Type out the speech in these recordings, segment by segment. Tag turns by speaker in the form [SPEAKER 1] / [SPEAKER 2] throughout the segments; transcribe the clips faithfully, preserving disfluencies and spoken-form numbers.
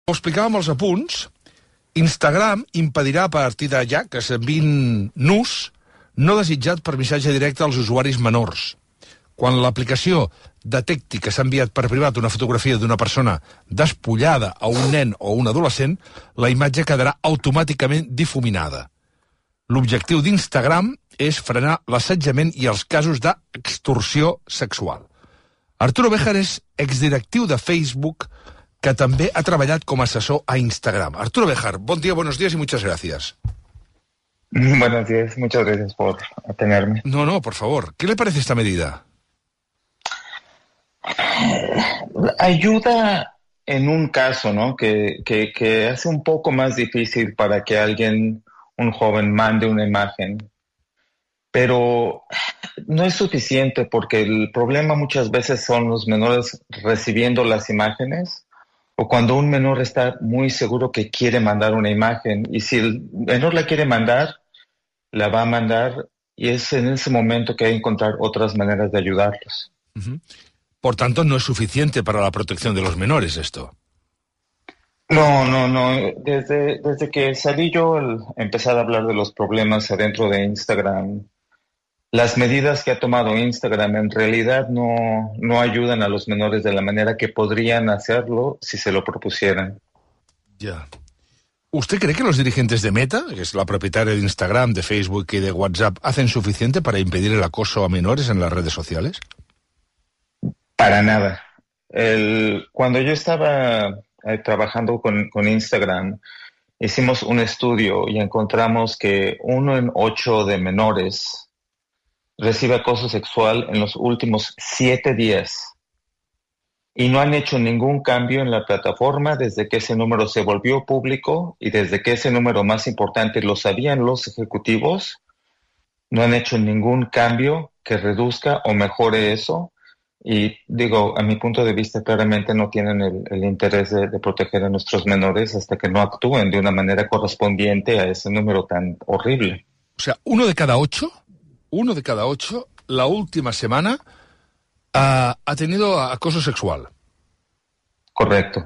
[SPEAKER 1] Ho explicàvem als apunts, Instagram impedirà a partir de ja que s'enviïn nus no desitjat per missatge directe als usuaris menors. Quan l'aplicació detecti que s'ha enviat per privat una fotografia d'una persona despullada a un nen o un adolescent, la imatge quedarà automàticament difuminada. L'objectiu d'Instagram és frenar l'assetjament i els casos d'extorsió sexual. Arturo Béjar és exdirectiu de Facebook, que també ha treballat com a assessor a Instagram. Arturo Béjar, bon dia, buenos días y muchas gracias.
[SPEAKER 2] Buenos días, muchas gracias por tenerme.
[SPEAKER 1] No, no, por favor. ¿Qué le parece esta medida?
[SPEAKER 2] Ayuda en un caso, ¿no? Que, que, que hace un poco más difícil para que alguien, un joven, mande una imagen. Pero no es suficiente porque el problema muchas veces son los menores recibiendo las imágenes o cuando un menor está muy seguro que quiere mandar una imagen y si el menor la quiere mandar, la va a mandar y es en ese momento que hay que encontrar otras maneras de ayudarlos.
[SPEAKER 1] Uh-huh. Por tanto, no es suficiente para la protección de los menores esto.
[SPEAKER 2] No, no, no. Desde, desde que salí yo el empezar a hablar de los problemas adentro de Instagram, las medidas que ha tomado Instagram en realidad no, no ayudan a los menores de la manera que podrían hacerlo si se lo propusieran.
[SPEAKER 1] Ya. ¿Usted cree que los dirigentes de Meta, que es la propietaria de Instagram, de Facebook y de WhatsApp, hacen suficiente para impedir el acoso a menores en las redes sociales?
[SPEAKER 2] Para nada. El, cuando yo estaba eh, trabajando con, con Instagram, hicimos un estudio y encontramos que uno en ocho de menores recibe acoso sexual en los últimos siete días. Y no han hecho ningún cambio en la plataforma desde que ese número se volvió público y desde que ese número más importante lo sabían los ejecutivos, no han hecho ningún cambio que reduzca o mejore eso. Y digo, a mi punto de vista, claramente no tienen el, el interés de, de proteger a nuestros menores hasta que no actúen de una manera correspondiente a ese número tan horrible.
[SPEAKER 1] O sea, uno de cada ocho, uno de cada ocho, la última semana uh, ha tenido acoso sexual.
[SPEAKER 2] Correcto.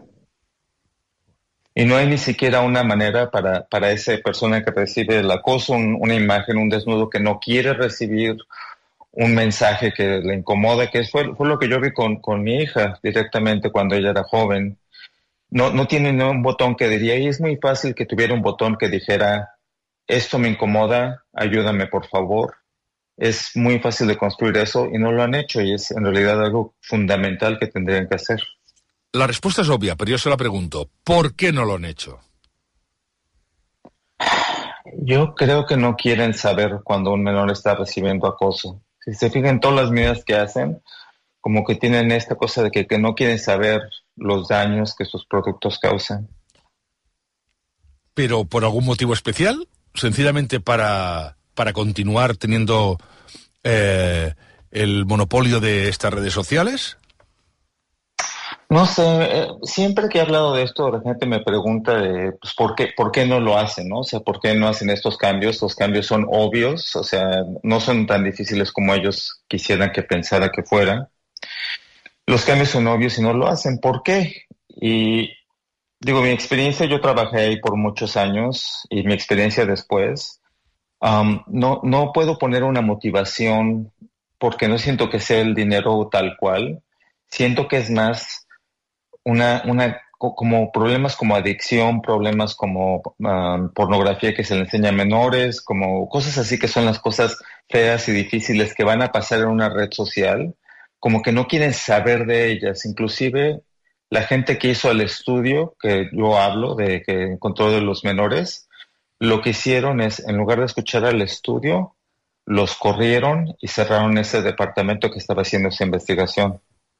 [SPEAKER 2] Y no hay ni siquiera una manera para, para esa persona que recibe el acoso, un, una imagen, un desnudo que no quiere recibir, un mensaje que le incomoda, que fue, fue lo que yo vi con, con mi hija directamente cuando ella era joven. No, no tiene un botón que diría, y es muy fácil que tuviera un botón que dijera, esto me incomoda, ayúdame por favor. Es muy fácil de construir eso y no lo han hecho y es en realidad algo fundamental que tendrían que hacer.
[SPEAKER 1] La respuesta es obvia, pero yo se la pregunto, ¿por qué no lo han hecho?
[SPEAKER 2] Yo creo que no quieren saber cuando un menor está recibiendo acoso. Si se fijan en todas las medidas que hacen, como que tienen esta cosa de que, que no quieren saber los daños que sus productos causan.
[SPEAKER 1] ¿Pero por algún motivo especial? ¿Sencillamente para, para continuar teniendo eh, el monopolio de estas redes sociales?
[SPEAKER 2] No sé, eh, siempre que he hablado de esto, la gente me pregunta de, pues, ¿por qué, por qué no lo hacen, no? O sea, ¿por qué no hacen estos cambios? Los cambios son obvios, o sea, no son tan difíciles como ellos quisieran que pensara que fueran. Los cambios son obvios y no lo hacen. ¿Por qué? Y digo, mi experiencia, yo trabajé ahí por muchos años y mi experiencia después, um, no, no puedo poner una motivación porque no siento que sea el dinero tal cual. Siento que es más Una, una, como problemas como adicción, problemas como um, pornografía que se le enseña a menores, como cosas así que son las cosas feas y difíciles que van a pasar en una red social, como que no quieren saber de ellas. Inclusive la gente que hizo el estudio que yo hablo, de que encontró de los menores, lo que hicieron es, en lugar de escuchar al estudio, los corrieron y cerraron ese departamento que estaba haciendo esa investigación.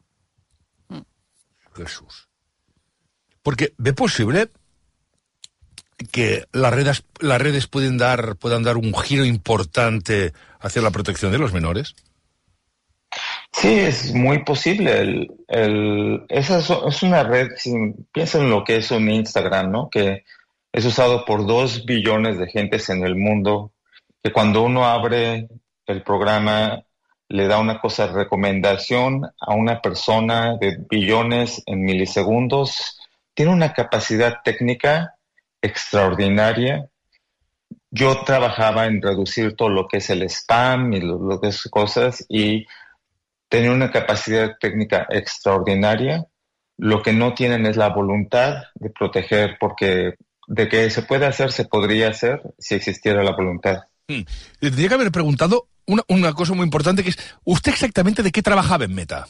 [SPEAKER 1] Jesús. Porque ¿ve posible que las redes, las redes pueden dar, puedan dar un giro importante hacia la protección de los menores?
[SPEAKER 2] Sí, es muy posible. El, el, esa es, es una red, si piensen en lo que es un Instagram, ¿no? Que es usado por dos billones de gentes en el mundo, que cuando uno abre el programa le da una cosa de recomendación a una persona de billones en milisegundos tiene una capacidad técnica extraordinaria. Yo trabajaba en reducir todo lo que es el spam y lo, lo que es cosas, y tenía una capacidad técnica extraordinaria. Lo que no tienen es la voluntad de proteger, porque de que se puede hacer, se podría hacer si existiera la voluntad.
[SPEAKER 1] Hmm. Le tendría que haber preguntado una, una cosa muy importante, que es, ¿usted exactamente de qué trabajaba en Meta?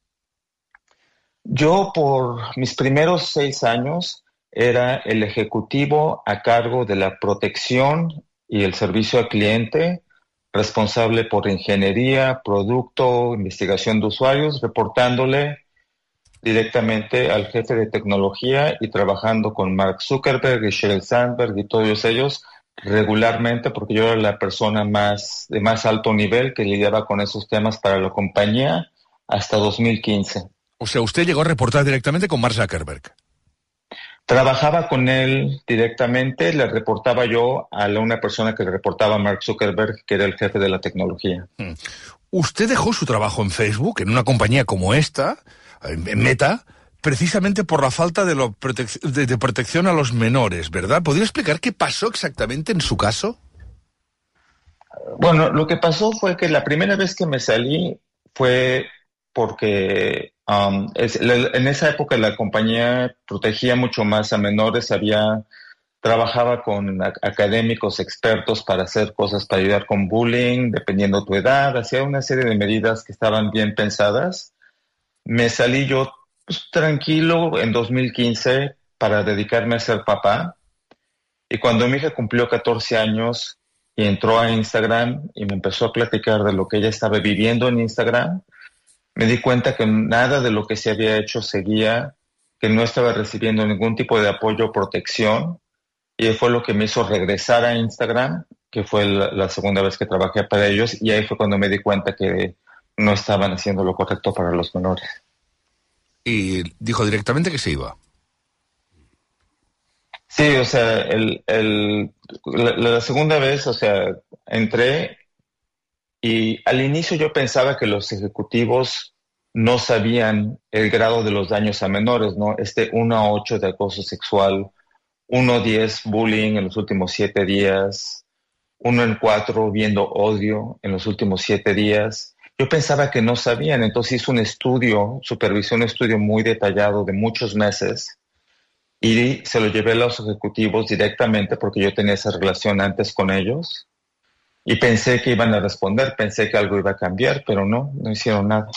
[SPEAKER 2] Yo, por mis primeros seis años, era el ejecutivo a cargo de la protección y el servicio al cliente, responsable por ingeniería, producto, investigación de usuarios, reportándole directamente al jefe de tecnología y trabajando con Mark Zuckerberg y Sheryl Sandberg y todos ellos regularmente, porque yo era la persona más de más alto nivel que lidiaba con esos temas para la compañía hasta dos mil quince.
[SPEAKER 1] O sea, usted llegó a reportar directamente con Mark Zuckerberg.
[SPEAKER 2] Trabajaba con él directamente, le reportaba yo a la, una persona que le reportaba a Mark Zuckerberg, que era el jefe de la tecnología.
[SPEAKER 1] Hmm. Usted dejó su trabajo en Facebook, en una compañía como esta, en Meta, precisamente por la falta de, lo protec- de, de protección a los menores, ¿verdad? ¿Podría explicar qué pasó exactamente en su caso?
[SPEAKER 2] Bueno, lo que pasó fue que la primera vez que me salí fue porque um, es, la, en esa época la compañía protegía mucho más a menores, había trabajaba con a, académicos expertos para hacer cosas para ayudar con bullying, dependiendo tu edad, hacía una serie de medidas que estaban bien pensadas. Me salí yo pues, tranquilo en dos mil quince para dedicarme a ser papá, y cuando mi hija cumplió catorce años y entró a Instagram y me empezó a platicar de lo que ella estaba viviendo en Instagram, me di cuenta que nada de lo que se había hecho seguía, que no estaba recibiendo ningún tipo de apoyo o protección, y fue lo que me hizo regresar a Instagram, que fue la, la segunda vez que trabajé para ellos, y ahí fue cuando me di cuenta que no estaban haciendo lo correcto para los menores.
[SPEAKER 1] Y dijo directamente que se iba.
[SPEAKER 2] Sí, o sea, el, el, la, la segunda vez, o sea, entré y al inicio yo pensaba que los ejecutivos no sabían el grado de los daños a menores, ¿no? Este uno a ocho de acoso sexual, uno a diez bullying en los últimos siete días, uno en cuatro viendo odio en los últimos siete días. Yo pensaba que no sabían, entonces hice un estudio, supervisé un estudio muy detallado de muchos meses y se lo llevé a los ejecutivos directamente porque yo tenía esa relación antes con ellos y pensé que iban a responder, pensé que algo iba a cambiar, pero no, no hicieron nada.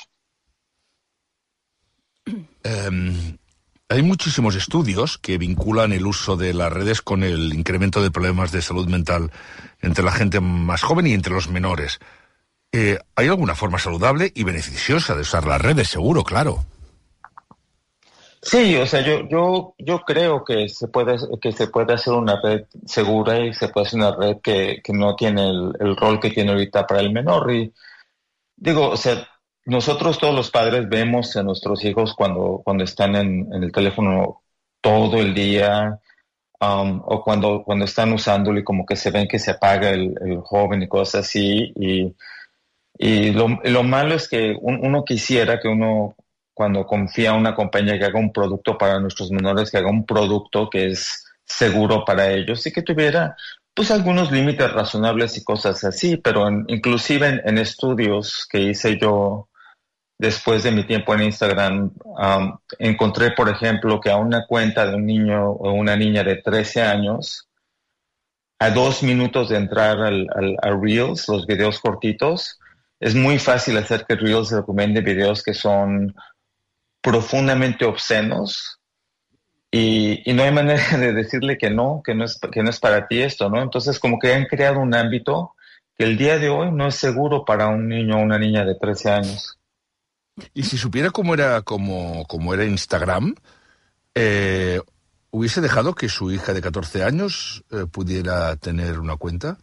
[SPEAKER 1] Um, hay muchísimos estudios que vinculan el uso de las redes con el incremento de problemas de salud mental entre la gente más joven y entre los menores. Eh, ¿Hay alguna forma saludable y beneficiosa de usar las redes? Seguro, claro.
[SPEAKER 2] Sí, o sea, yo, yo, yo creo que se puede, que se puede hacer una red segura y se puede hacer una red que, que no tiene el, el rol que tiene ahorita para el menor. Y digo, o sea, nosotros todos los padres vemos a nuestros hijos cuando, cuando están en, en el teléfono todo el día, um, o cuando, cuando están usándolo y como que se ven que se apaga el, el joven y cosas así. Y, y lo, lo malo es que un, uno quisiera que uno, cuando confía en una compañía que haga un producto para nuestros menores, que haga un producto que es seguro para ellos y que tuviera pues algunos límites razonables y cosas así, pero en, inclusive en, en estudios que hice yo después de mi tiempo en Instagram, um, encontré, por ejemplo, que a una cuenta de un niño o una niña de trece años, a dos minutos de entrar al, al, a Reels, los videos cortitos, es muy fácil hacer que Reels recomiende videos que son profundamente obscenos y, y no hay manera de decirle que no, que no es, que no es para ti esto, ¿no? Entonces como que han creado un ámbito que el día de hoy no es seguro para un niño o una niña de trece años.
[SPEAKER 1] Y si supiera cómo era, cómo, cómo era Instagram, eh, ¿hubiese dejado que su hija de catorce años eh, pudiera tener una cuenta?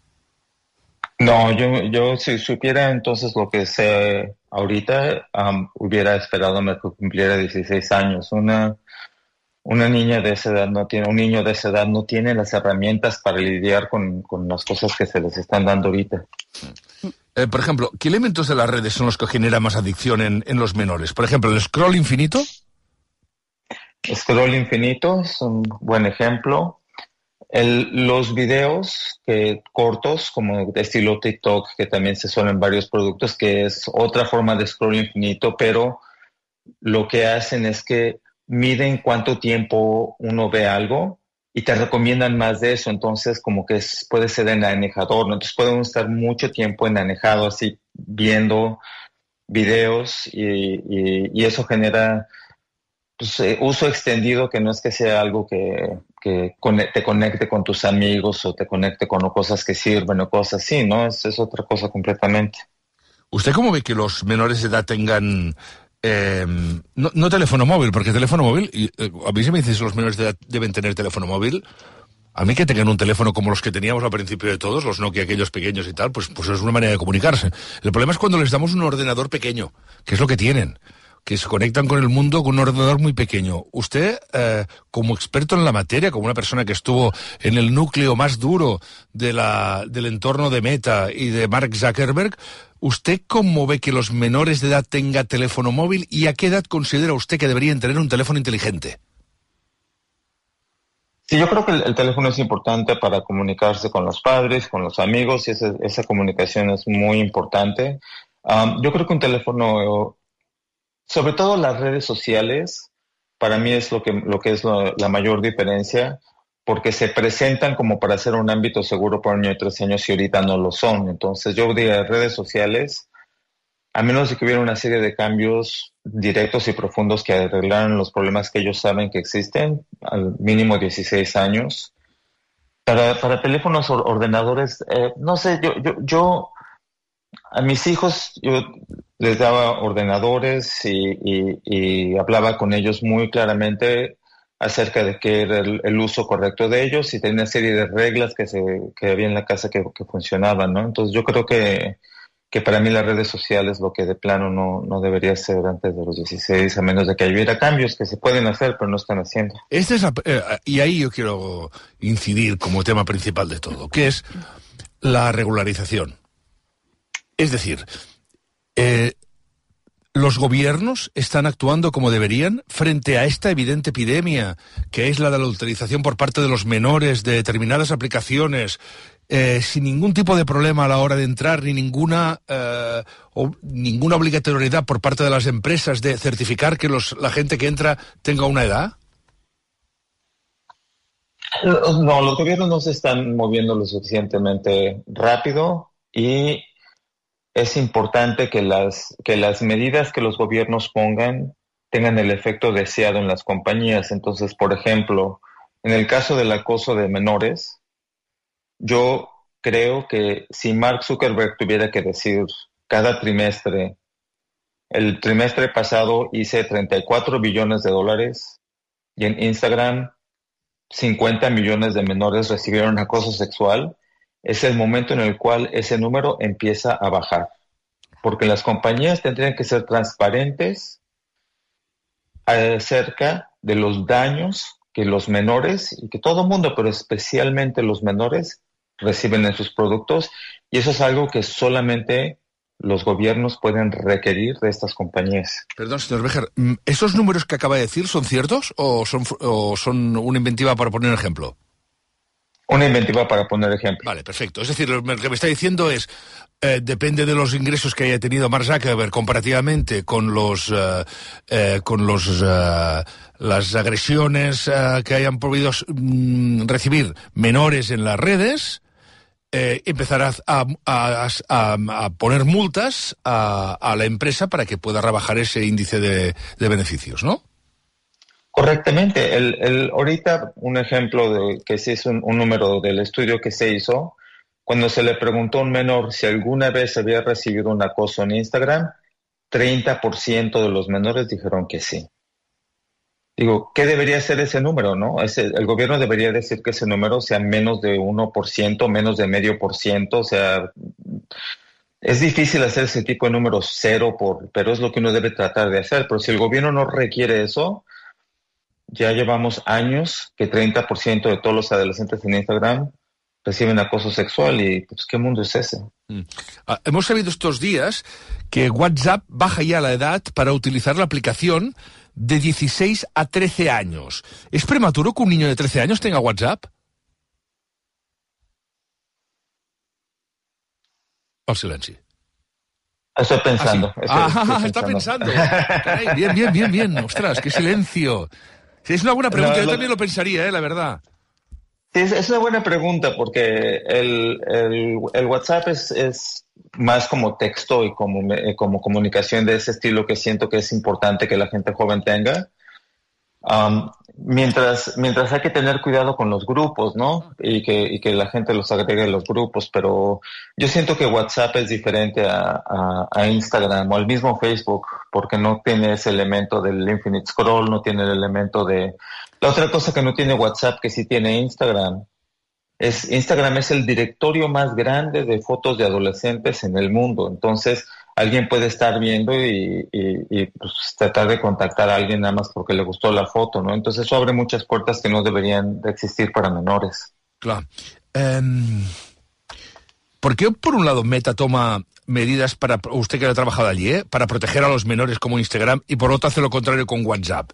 [SPEAKER 2] No, yo, yo si supiera entonces lo que sé ahorita, um, hubiera esperado a que cumpliera dieciséis años. Una, una niña de esa edad no tiene, un niño de esa edad no tiene las herramientas para lidiar con, con las cosas que se les están dando ahorita.
[SPEAKER 1] Eh, por ejemplo, ¿qué elementos de las redes son los que generan más adicción en, en los menores? Por ejemplo, ¿el scroll infinito?
[SPEAKER 2] Scroll infinito es un buen ejemplo. El, los videos que, cortos, como de estilo TikTok, que también se suelen varios productos, que es otra forma de scroll infinito, pero lo que hacen es que miden cuánto tiempo uno ve algo y te recomiendan más de eso. Entonces, como que es, puede ser enanejador, ¿no? Entonces podemos estar mucho tiempo enanejado así viendo videos y, y, y eso genera pues, eh, uso extendido, que no es que sea algo que, que conecte, te conecte con tus amigos o te conecte con cosas que sirven o cosas así, ¿no? Es, es otra cosa completamente.
[SPEAKER 1] ¿Usted cómo ve que los menores de edad tengan... Eh, no, no teléfono móvil, porque teléfono móvil, y, eh, a mí se me dice si los menores de edad deben tener teléfono móvil, a mí que tengan un teléfono como los que teníamos al principio de todos, los Nokia aquellos pequeños y tal, pues, pues es una manera de comunicarse. El problema es cuando les damos un ordenador pequeño, que es lo que tienen, que se conectan con el mundo con un ordenador muy pequeño. Usted, eh, como experto en la materia, como una persona que estuvo en el núcleo más duro de la, del entorno de Meta y de Mark Zuckerberg, ¿usted cómo ve que los menores de edad tengan teléfono móvil y a qué edad considera usted que deberían tener un teléfono inteligente?
[SPEAKER 2] Sí, yo creo que el, el teléfono es importante para comunicarse con los padres, con los amigos, y esa, esa comunicación es muy importante. Um, yo creo que un teléfono, sobre todo las redes sociales, para mí es lo que, lo que es lo, la mayor diferencia, porque se presentan como para ser un ámbito seguro para un niño de tres años y ahorita no lo son. Entonces yo diría redes sociales, a menos de que hubiera una serie de cambios directos y profundos que arreglaran los problemas que ellos saben que existen, al mínimo dieciséis años. Para, para teléfonos o ordenadores, eh, no sé, yo, yo, yo, a mis hijos, yo les daba ordenadores y, y, y hablaba con ellos muy claramente acerca de qué era el, el uso correcto de ellos y tenía una serie de reglas que, se, que había en la casa que, que funcionaban, ¿no? Entonces yo creo que que para mí las redes sociales lo que de plano no, no debería ser antes de los dieciséis, a menos de que hubiera cambios que se pueden hacer, pero no están haciendo.
[SPEAKER 1] Este es, eh, y ahí yo quiero incidir como tema principal de todo, que es la regularización. Es decir, eh, los gobiernos están actuando como deberían frente a esta evidente epidemia, que es la de la utilización por parte de los menores de determinadas aplicaciones, Eh, sin ningún tipo de problema a la hora de entrar, ni ninguna eh, o, ninguna obligatoriedad por parte de las empresas de certificar que los, la gente que entra tenga una edad?
[SPEAKER 2] No, los gobiernos no se están moviendo lo suficientemente rápido y es importante que las, que las medidas que los gobiernos pongan tengan el efecto deseado en las compañías. Entonces, por ejemplo, en el caso del acoso de menores, yo creo que si Mark Zuckerberg tuviera que decir cada trimestre, el trimestre pasado hice treinta y cuatro billones de dólares y en Instagram cincuenta millones de menores recibieron acoso sexual, es el momento en el cual ese número empieza a bajar. Porque las compañías tendrían que ser transparentes acerca de los daños que los menores, y que todo el mundo, pero especialmente los menores, reciben en sus productos, y eso es algo que solamente los gobiernos pueden requerir de estas compañías.
[SPEAKER 1] Perdón, señor Béjar, ¿esos números que acaba de decir son ciertos o son, o son una inventiva para poner ejemplo?
[SPEAKER 2] Una inventiva para poner ejemplo.
[SPEAKER 1] Vale, perfecto. Es decir, lo que me está diciendo es, eh, depende de los ingresos que haya tenido Mark Zuckerberg comparativamente con los, uh, eh, con los, uh, las agresiones uh, que hayan podido mm, recibir menores en las redes, Eh, empezar a, a, a, a, a poner multas a, a la empresa para que pueda rebajar ese índice de, de beneficios, ¿no?
[SPEAKER 2] Correctamente. El, el, ahorita un ejemplo de que sí es un, un número del estudio que se hizo, cuando se le preguntó a un menor si alguna vez había recibido un acoso en Instagram, treinta por ciento de los menores dijeron que sí. Digo, ¿qué debería ser ese número, no? Ese, el gobierno debería decir que ese número sea menos de uno por ciento, menos de medio por ciento, o sea, es difícil hacer ese tipo de números cero, por, pero es lo que uno debe tratar de hacer. Pero si el gobierno no requiere eso, ya llevamos años que treinta por ciento de todos los adolescentes en Instagram reciben acoso sexual y pues ¿qué mundo es ese?
[SPEAKER 1] Mm. Ah, hemos sabido estos días que WhatsApp baja ya la edad para utilizar la aplicación de dieciséis a trece años. ¿Es prematuro que un niño de trece años tenga WhatsApp? El silenci.
[SPEAKER 2] Estoy pensando.
[SPEAKER 1] Ah, sí. ah,
[SPEAKER 2] estoy, estoy
[SPEAKER 1] está
[SPEAKER 2] pensando.
[SPEAKER 1] pensando. Caray, bien, bien, bien, bien. Ostras, qué silencio. Sí, es una buena pregunta. No, Yo lo... también lo pensaría, eh, la verdad.
[SPEAKER 2] Sí, es, es una buena pregunta porque el, el, el WhatsApp es, es más como texto y como, como comunicación de ese estilo que siento que es importante que la gente joven tenga. Um, mientras, mientras hay que tener cuidado con los grupos, ¿no? Y que, y que la gente los agregue a los grupos, pero yo siento que WhatsApp es diferente a, a, a Instagram o al mismo Facebook, porque no tiene ese elemento del infinite scroll, no tiene el elemento de... La otra cosa que no tiene WhatsApp, que sí tiene Instagram, es Instagram es el directorio más grande de fotos de adolescentes en el mundo, entonces... Alguien puede estar viendo y, y, y pues, tratar de contactar a alguien nada más porque le gustó la foto, ¿no? Entonces eso abre muchas puertas que no deberían de existir para menores.
[SPEAKER 1] Claro. Um, ¿Por qué, por un lado, Meta toma medidas para, usted que ha trabajado allí, ¿eh? para proteger a los menores como Instagram y por otro hace lo contrario con WhatsApp?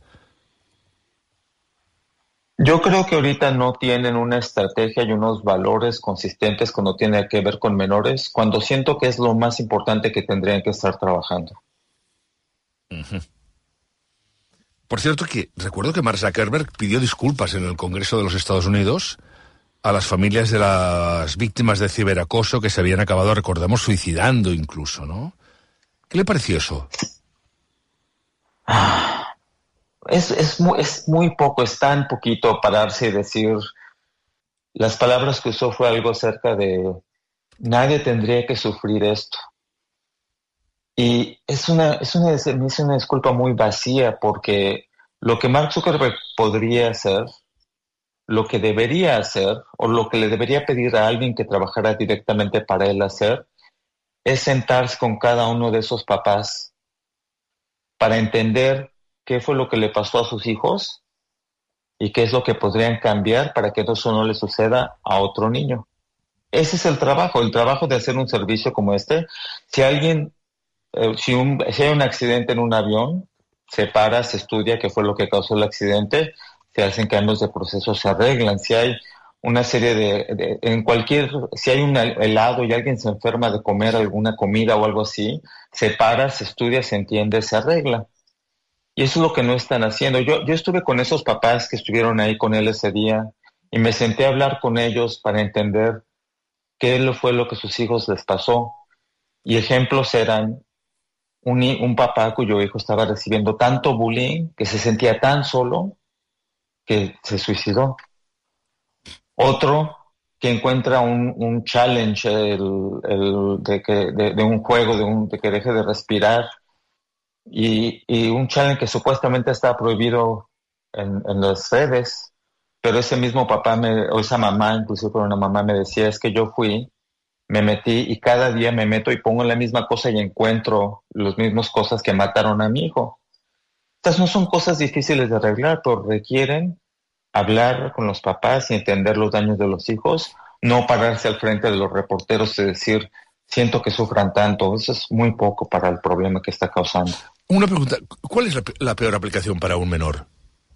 [SPEAKER 2] Yo creo que ahorita no tienen una estrategia y unos valores consistentes cuando tiene que ver con menores, cuando siento que es lo más importante que tendrían que estar trabajando.
[SPEAKER 1] Uh-huh. Por cierto, que recuerdo que Mark Zuckerberg pidió disculpas en el Congreso de los Estados Unidos a las familias de las víctimas de ciberacoso que se habían acabado, recordamos, suicidando incluso, ¿no? ¿Qué le pareció eso?
[SPEAKER 2] Ah. Es, es, muy, es muy poco, es tan poquito pararse y decir, las palabras que usó fue algo acerca de nadie tendría que sufrir esto. Y es una, es una, es una disculpa muy vacía porque lo que Mark Zuckerberg podría hacer, lo que debería hacer o lo que le debería pedir a alguien que trabajara directamente para él hacer, es sentarse con cada uno de esos papás para entender qué fue lo que le pasó a sus hijos y qué es lo que podrían cambiar para que eso no le suceda a otro niño. Ese es el trabajo, el trabajo de hacer un servicio como este. Si alguien, eh, si, un, si hay un accidente en un avión, se para, se estudia qué fue lo que causó el accidente, se hacen cambios de proceso, se arreglan. Si hay una serie de, de en cualquier, si hay un helado y alguien se enferma de comer alguna comida o algo así, se para, se estudia, se entiende, se arregla. Y eso es lo que no están haciendo. Yo, yo estuve con esos papás que estuvieron ahí con él ese día y me senté a hablar con ellos para entender qué fue lo que a sus hijos les pasó. Y ejemplos eran un, un papá cuyo hijo estaba recibiendo tanto bullying que se sentía tan solo que se suicidó. Otro que encuentra un, un challenge el, el de, que, de, de un juego, de, un, de que deje de respirar. Y, y un challenge que supuestamente está prohibido en, en las redes, pero ese mismo papá me, o esa mamá, inclusive con una mamá me decía, es que yo fui, me metí y cada día me meto y pongo la misma cosa y encuentro las mismas cosas que mataron a mi hijo. Estas no son cosas difíciles de arreglar, pero requieren hablar con los papás y entender los daños de los hijos, no pararse al frente de los reporteros y decir, siento que sufran tanto. Eso es muy poco para el problema que está causando.
[SPEAKER 1] Una pregunta, ¿cuál es la, la peor aplicación para un menor?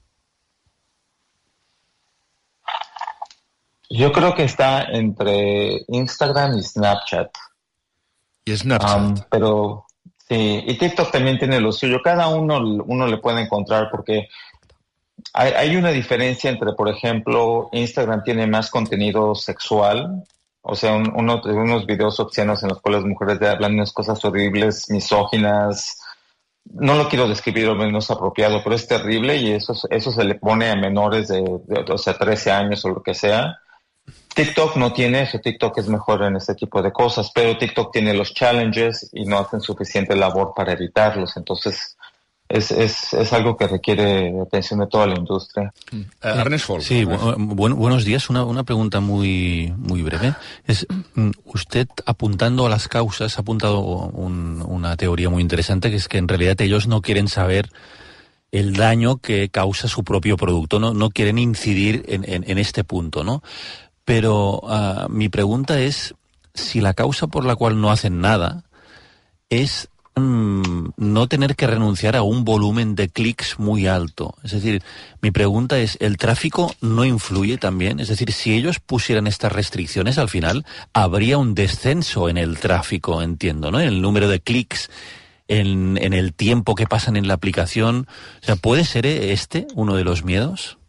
[SPEAKER 2] Yo creo que está entre Instagram y Snapchat.
[SPEAKER 1] Y Snapchat.
[SPEAKER 2] Um, pero sí, y TikTok también tiene lo suyo. Cada uno, uno le puede encontrar porque hay, hay una diferencia entre, por ejemplo, Instagram tiene más contenido sexual, o sea, un, uno, unos videos obscenos en los cuales las mujeres hablan unas cosas horribles, misóginas. No lo quiero describir o menos apropiado, pero es terrible y eso, eso se le pone a menores de, de, o sea, trece años o lo que sea. TikTok no tiene eso, TikTok es mejor en este tipo de cosas, pero TikTok tiene los challenges y no hacen suficiente labor para evitarlos, entonces es, es, es algo que requiere atención de toda la industria.
[SPEAKER 1] Uh, Ernest Folk.
[SPEAKER 3] Sí, bu bu buenos días. Una, una pregunta muy, muy breve. Es, usted, apuntando a las causas, ha apuntado un, una teoría muy interesante, que es que en realidad ellos no quieren saber el daño que causa su propio producto, no, no quieren incidir en, en, en este punto, ¿no? Pero uh, mi pregunta es si la causa por la cual no hacen nada es no tener que renunciar a un volumen de clics muy alto. Es decir, mi pregunta es, ¿el tráfico no influye también? Es decir, si ellos pusieran estas restricciones, al final habría un descenso en el tráfico, entiendo, ¿no? En el número de clics, en, en el tiempo que pasan en la aplicación. O sea, ¿puede ser este uno de los miedos?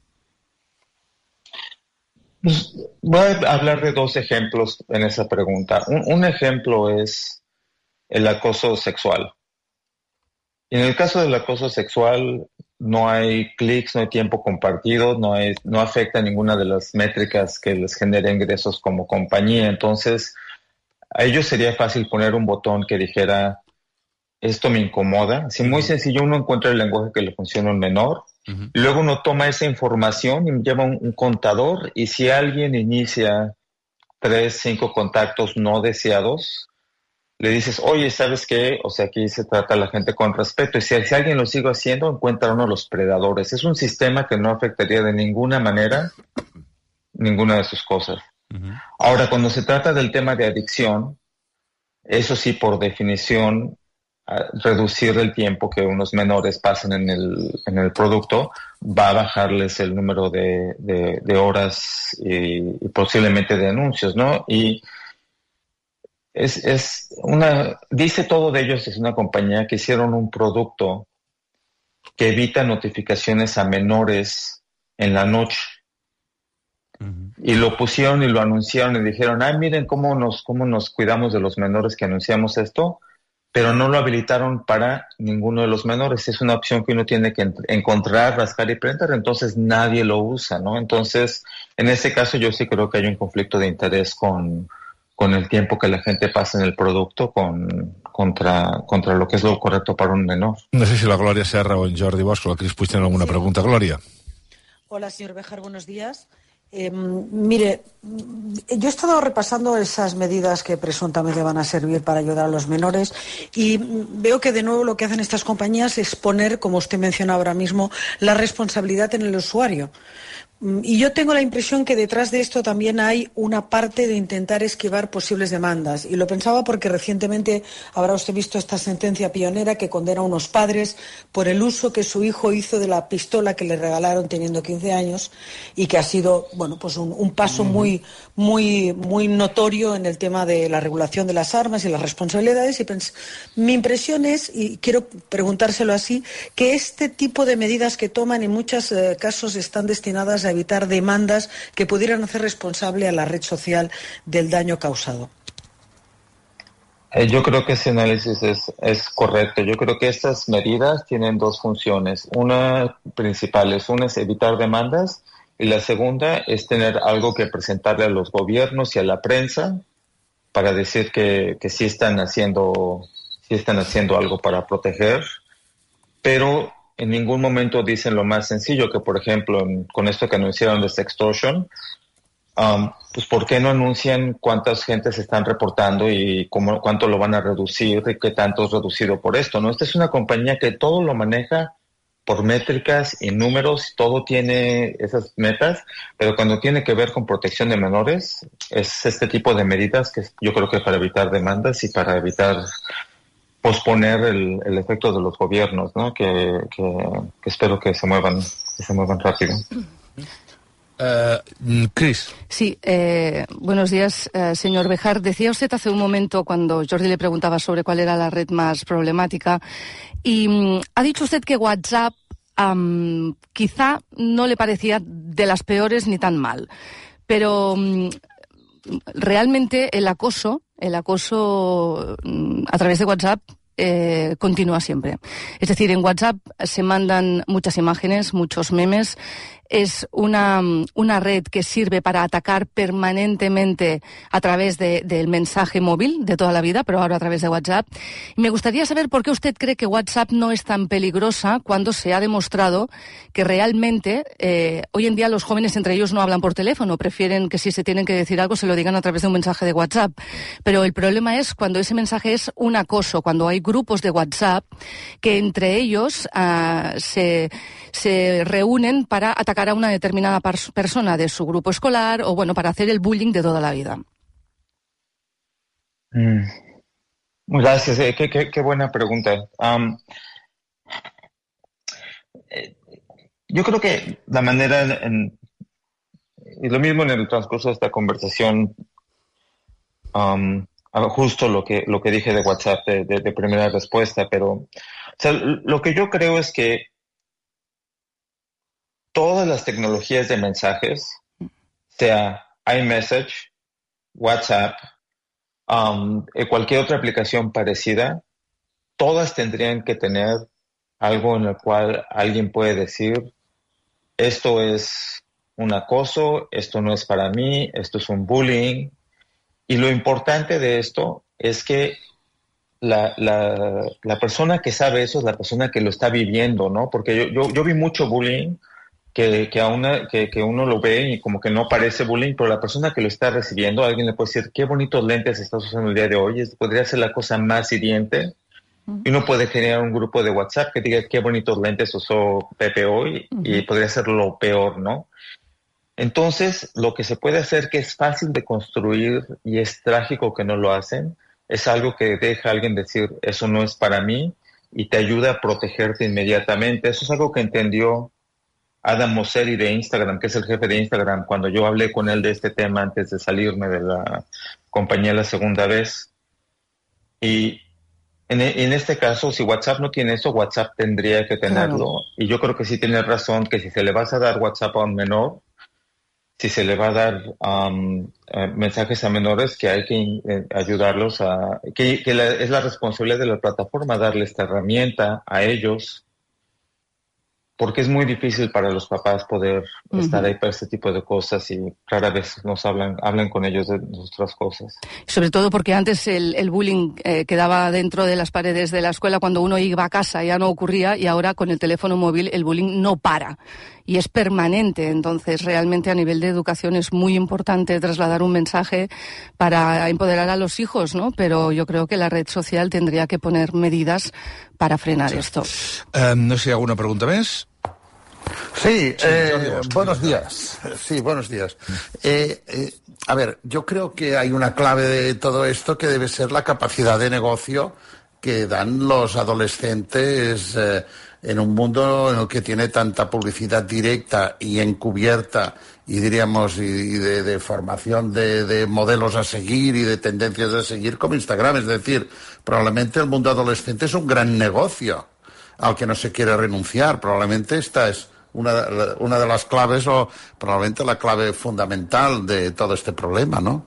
[SPEAKER 2] Pues voy a hablar de dos ejemplos en esa pregunta. Un, un ejemplo es el acoso sexual. Y en el caso del acoso sexual no hay clics, no hay tiempo compartido, no hay, no afecta ninguna de las métricas que les genera ingresos como compañía. Entonces, a ellos sería fácil poner un botón que dijera, esto me incomoda. Así muy sencillo, uno encuentra el lenguaje que le funciona a un menor, uh-huh. y luego uno toma esa información y lleva un, un contador, y si alguien inicia tres, cinco contactos no deseados, le dices, oye, ¿sabes qué? O sea, aquí se trata a la gente con respeto. Y si, si alguien lo sigue haciendo, encuentra uno de los predadores. Es un sistema que no afectaría de ninguna manera ninguna de sus cosas. Uh-huh. Ahora, cuando se trata del tema de adicción, eso sí, por definición, reducir el tiempo que unos menores pasan en el, en el producto va a bajarles el número de, de, de horas y, y posiblemente de anuncios, ¿no? Y Es, es una, dice todo de ellos, es una compañía que hicieron un producto que evita notificaciones a menores en la noche. Uh-huh. Y lo pusieron y lo anunciaron y dijeron, ah, miren cómo nos, cómo nos cuidamos de los menores que anunciamos esto, pero no lo habilitaron para ninguno de los menores. Es una opción que uno tiene que ent- encontrar, rascar y prender, entonces nadie lo usa, ¿no? Entonces, en este caso yo sí creo que hay un conflicto de interés con... con el tiempo que la gente pasa en el producto con, contra, contra lo que es lo correcto para un menor.
[SPEAKER 1] No sé si la Gloria Serra o en Jordi Bosch o la Cris Puig tienen alguna sí. pregunta. Gloria.
[SPEAKER 4] Hola, señor Béjar, buenos días. Eh, mire, yo he estado repasando esas medidas que presuntamente van a servir para ayudar a los menores y veo que de nuevo lo que hacen estas compañías es poner, como usted menciona ahora mismo, la responsabilidad en el usuario. Y yo tengo la impresión que detrás de esto también hay una parte de intentar esquivar posibles demandas. Y lo pensaba porque recientemente habrá usted visto esta sentencia pionera que condena a unos padres por el uso que su hijo hizo de la pistola que le regalaron teniendo quince años y que ha sido, bueno, pues un, un paso muy, muy, muy notorio en el tema de la regulación de las armas y las responsabilidades. Y pens- mi impresión es, y quiero preguntárselo así, que este tipo de medidas que toman en muchos eh, casos están destinadas a evitar demandas que pudieran hacer responsable a la red social del daño causado.
[SPEAKER 2] Eh, yo creo que ese análisis es, es correcto. Yo creo que estas medidas tienen dos funciones. Una principal es, una es evitar demandas y la segunda es tener algo que presentarle a los gobiernos y a la prensa para decir que, que sí están haciendo, sí están haciendo algo para proteger, pero en ningún momento dicen lo más sencillo, que por ejemplo, en, con esto que anunciaron de sextortion, um, pues ¿por qué no anuncian cuántas gentes se están reportando y cómo, cuánto lo van a reducir y qué tanto es reducido por esto, ¿no? Esta es una compañía que todo lo maneja por métricas y números, todo tiene esas metas, pero cuando tiene que ver con protección de menores, es este tipo de medidas que yo creo que para evitar demandas y para evitar posponer el, el efecto de los gobiernos, ¿no? Que, que, que espero que se muevan, que se muevan rápido.
[SPEAKER 1] Uh, Cris.
[SPEAKER 5] Sí, eh, buenos días, eh, señor Béjar. Decía usted hace un momento, cuando Jordi le preguntaba sobre cuál era la red más problemática, y um, ha dicho usted que WhatsApp um, quizá no le parecía de las peores ni tan mal, pero um, realmente el acoso, el acoso um, a través de WhatsApp Eh, continúa siempre. Es decir, en WhatsApp se mandan muchas imágenes, muchos memes. Es una, una red que sirve para atacar permanentemente a través de, del mensaje móvil de toda la vida, pero ahora a través de WhatsApp. Y me gustaría saber por qué usted cree que WhatsApp no es tan peligrosa cuando se ha demostrado que realmente eh, hoy en día los jóvenes entre ellos no hablan por teléfono, prefieren que si se tienen que decir algo se lo digan a través de un mensaje de WhatsApp. Pero el problema es cuando ese mensaje es un acoso, cuando hay grupos de WhatsApp que entre ellos uh, se, se reúnen para atacar a una determinada par- persona de su grupo escolar o, bueno, para hacer el bullying de toda la vida.
[SPEAKER 2] Mm. Gracias, eh, qué, qué, qué buena pregunta. Um, eh, yo creo que la manera, en, en, y lo mismo en el transcurso de esta conversación, um, justo lo que, lo que dije de WhatsApp de, de, de primera respuesta, pero o sea, lo que yo creo es que todas las tecnologías de mensajes, sea iMessage, WhatsApp, um, cualquier otra aplicación parecida, todas tendrían que tener algo en el cual alguien puede decir, esto es un acoso, esto no es para mí, esto es un bullying. Y lo importante de esto es que la, la, la persona que sabe eso es la persona que lo está viviendo, ¿no? Porque yo, yo, yo vi mucho bullying que, que, a una, que, que uno lo ve y como que no parece bullying, pero la persona que lo está recibiendo, alguien le puede decir, qué bonitos lentes estás usando el día de hoy, es, podría ser la cosa más hiriente. Y uno puede generar un grupo de WhatsApp que diga qué bonitos lentes usó Pepe hoy, uh-huh. y podría ser lo peor, ¿no? Entonces, lo que se puede hacer, que es fácil de construir y es trágico que no lo hacen, es algo que deja a alguien decir, eso no es para mí, y te ayuda a protegerte inmediatamente. Eso es algo que entendió Adam Mosseri de Instagram, que es el jefe de Instagram, cuando yo hablé con él de este tema antes de salirme de la compañía la segunda vez. Y En, en este caso, si WhatsApp no tiene eso, WhatsApp tendría que tenerlo. Claro. Y yo creo que sí tiene razón, que si se le vas a dar WhatsApp a un menor, si se le va a dar um, eh, mensajes a menores, que hay que eh, ayudarlos a... que, que la, es la responsabilidad de la plataforma darle esta herramienta a ellos, porque es muy difícil para los papás poder uh-huh. estar ahí para este tipo de cosas y rara vez nos hablan, hablan con ellos de nuestras cosas.
[SPEAKER 5] Sobre todo porque antes el, el bullying eh, quedaba dentro de las paredes de la escuela cuando uno iba a casa, ya no ocurría, y ahora con el teléfono móvil el bullying no para y es permanente. Entonces realmente a nivel de educación es muy importante trasladar un mensaje para empoderar a los hijos, ¿no? Pero yo creo que la red social tendría que poner medidas para frenar sí. esto.
[SPEAKER 1] Uh, no sé, ¿alguna pregunta más?
[SPEAKER 6] Sí, eh, buenos días. Sí, buenos días. Eh, eh, a ver, yo creo que hay una clave de todo esto que debe ser la capacidad de negocio que dan los adolescentes eh, en un mundo en el que tiene tanta publicidad directa y encubierta y diríamos y, y de, de formación de, de modelos a seguir y de tendencias a seguir como Instagram. Es decir, probablemente el mundo adolescente es un gran negocio al que no se quiere renunciar. Probablemente esta es una, una de las claves o probablemente la clave fundamental de todo este problema, ¿no?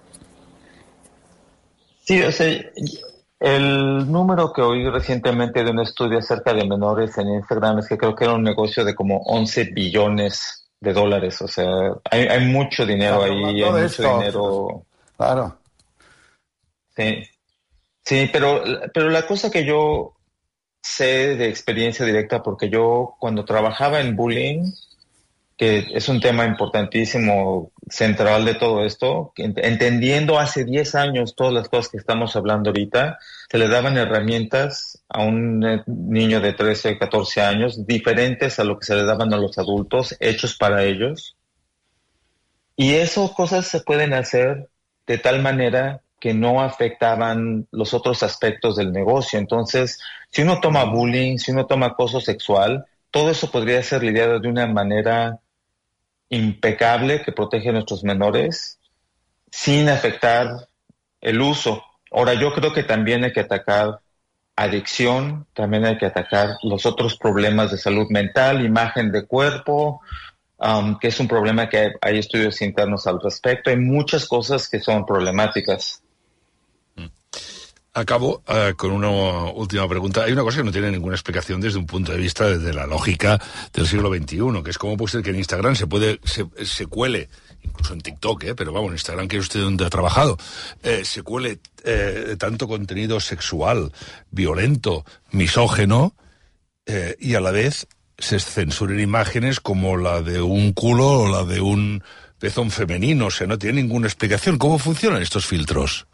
[SPEAKER 2] Sí, o sea, el número que oí recientemente de un estudio acerca de menores en Instagram es que creo que era un negocio de como once billones de dólares. O sea, hay, hay mucho dinero claro, ahí, hay mucho esto, dinero.
[SPEAKER 6] Claro.
[SPEAKER 2] Sí, sí, pero, pero la cosa que yo sé de experiencia directa, porque yo cuando trabajaba en bullying, que es un tema importantísimo, central de todo esto, entendiendo hace diez años todas las cosas que estamos hablando ahorita, se le daban herramientas a un niño de trece, catorce años, diferentes a lo que se le daban a los adultos, hechos para ellos. Y esas cosas se pueden hacer de tal manera que no afectaban los otros aspectos del negocio. Entonces, si uno toma bullying, si uno toma acoso sexual, todo eso podría ser lidiado de una manera impecable que protege a nuestros menores sin afectar el uso. Ahora, yo creo que también hay que atacar adicción, también hay que atacar los otros problemas de salud mental, imagen de cuerpo, um, que es un problema que hay, hay estudios internos al respecto. Hay muchas cosas que son problemáticas.
[SPEAKER 1] Acabo uh, con una última pregunta. Hay una cosa que no tiene ninguna explicación desde un punto de vista desde la lógica del siglo veintiuno, que es cómo puede ser que en Instagram se puede se, se cuele, incluso en TikTok, eh, pero vamos, en Instagram, que es usted donde ha trabajado, eh, se cuele eh, tanto contenido sexual, violento, misógeno, eh, y a la vez se censuren imágenes como la de un culo o la de un pezón femenino. O sea, no tiene ninguna explicación. ¿Cómo funcionan estos filtros?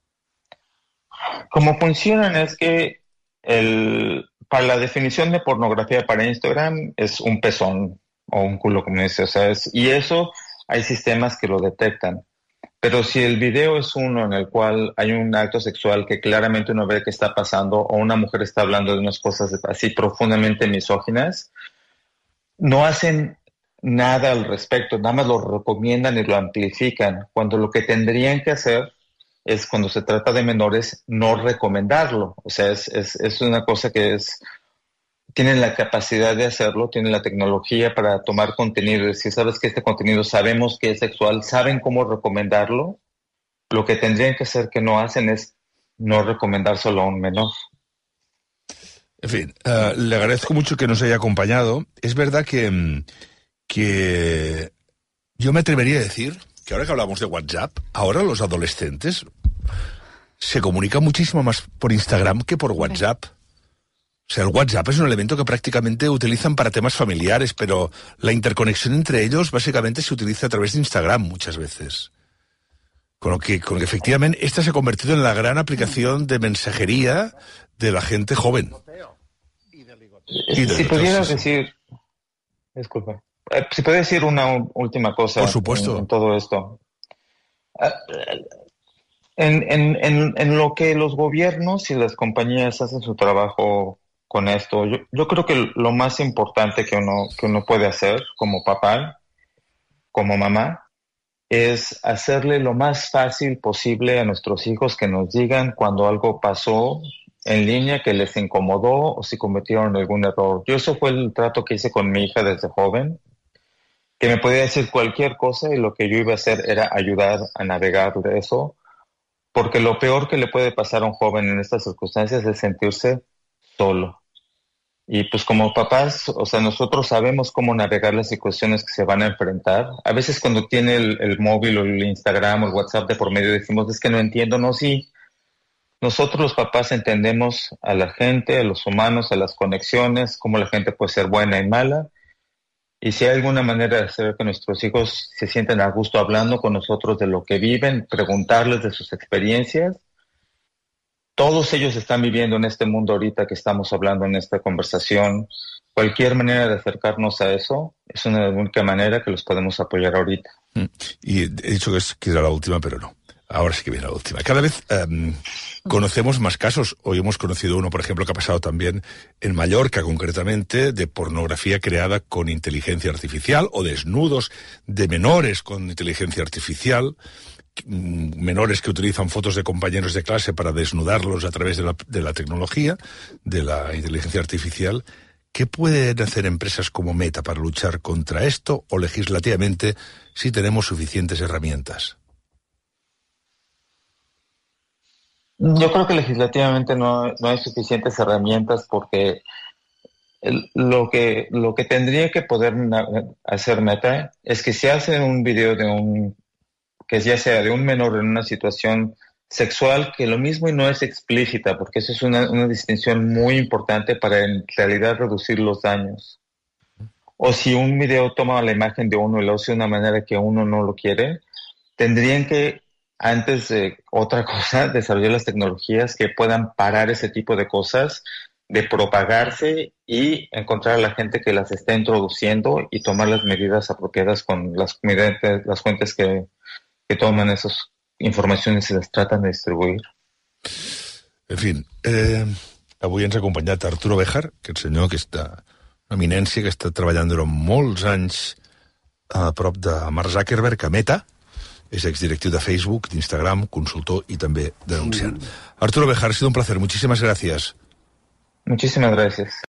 [SPEAKER 2] Cómo funcionan es que el, para la definición de pornografía para Instagram es un pezón o un culo, como dice, o sea, es, y eso hay sistemas que lo detectan. Pero si el video es uno en el cual hay un acto sexual que claramente uno ve que está pasando, o una mujer está hablando de unas cosas así profundamente misóginas, no hacen nada al respecto, nada más lo recomiendan y lo amplifican, cuando lo que tendrían que hacer es, cuando se trata de menores, no recomendarlo. O sea, es, es, es una cosa que es... tienen la capacidad de hacerlo, tienen la tecnología para tomar contenido, y decir, sabes que este contenido sabemos que es sexual, saben cómo recomendarlo. Lo que tendrían que hacer que no hacen es no recomendárselo a un menor.
[SPEAKER 1] En fin, uh, le agradezco mucho que nos haya acompañado. Es verdad que, que yo me atrevería a decir que ahora que hablamos de WhatsApp, ahora los adolescentes se comunican muchísimo más por Instagram que por WhatsApp. O sea, el WhatsApp es un elemento que prácticamente utilizan para temas familiares, pero la interconexión entre ellos básicamente se utiliza a través de Instagram muchas veces. Con lo que, con lo que efectivamente esta se ha convertido en la gran aplicación de mensajería de la gente joven.
[SPEAKER 2] Y si pudieras decir... Disculpa. Eh, si pudiera decir una última cosa.
[SPEAKER 1] Por supuesto.
[SPEAKER 2] En, en todo esto. En, en, en, en lo que los gobiernos y las compañías hacen su trabajo con esto, yo, yo creo que lo más importante que uno, que uno puede hacer como papá, como mamá, es hacerle lo más fácil posible a nuestros hijos que nos digan cuando algo pasó en línea que les incomodó o si cometieron algún error. Yo eso fue el trato que hice con mi hija desde joven, que me podía decir cualquier cosa y lo que yo iba a hacer era ayudar a navegar de eso, porque lo peor que le puede pasar a un joven en estas circunstancias es sentirse solo. Y pues como papás, o sea, nosotros sabemos cómo navegar las situaciones que se van a enfrentar. A veces cuando tiene el, el móvil o el Instagram o el WhatsApp de por medio decimos, es que no entiendo, no, sí. Nosotros los papás entendemos a la gente, a los humanos, a las conexiones, cómo la gente puede ser buena y mala. Y si hay alguna manera de hacer que nuestros hijos se sientan a gusto hablando con nosotros de lo que viven, preguntarles de sus experiencias. Todos ellos están viviendo en este mundo ahorita que estamos hablando en esta conversación. Cualquier manera de acercarnos a eso es una única manera que los podemos apoyar ahorita.
[SPEAKER 1] Y he dicho que, es, que era la última, pero no. Ahora sí que viene la última. Cada vez um, conocemos más casos. Hoy hemos conocido uno, por ejemplo, que ha pasado también en Mallorca, concretamente, de pornografía creada con inteligencia artificial o desnudos de menores con inteligencia artificial. Menores que utilizan fotos de compañeros de clase para desnudarlos a través de la, de la tecnología, de la inteligencia artificial. ¿Qué pueden hacer empresas como Meta para luchar contra esto o legislativamente si tenemos suficientes herramientas?
[SPEAKER 2] Yo creo que legislativamente no, no hay suficientes herramientas porque el, lo, que, lo que tendría que poder hacer Meta es que si hace un video de un que ya sea de un menor en una situación sexual, que lo mismo y no es explícita, porque eso es una, una distinción muy importante para en realidad reducir los daños. O si un video toma la imagen de uno y lo hace de una manera que uno no lo quiere, tendrían que, antes de otra cosa, desarrollar las tecnologías que puedan parar ese tipo de cosas, de propagarse y encontrar a la gente que las está introduciendo y tomar las medidas apropiadas con las, las fuentes que que toman esas informacions i les traten de distribuir.
[SPEAKER 1] En fi, eh, avui ens ha acompanyat Arturo Béjar, que és el senyor que està, una eminència que està treballant durant molts anys a prop de Mark Zuckerberg, a Meta, és exdirectiu de Facebook, d'Instagram, consultor i també denunciant. Mm. Arturo Béjar, ha sido un placer. Muchísimas gracias.
[SPEAKER 2] Muchísimas gracias.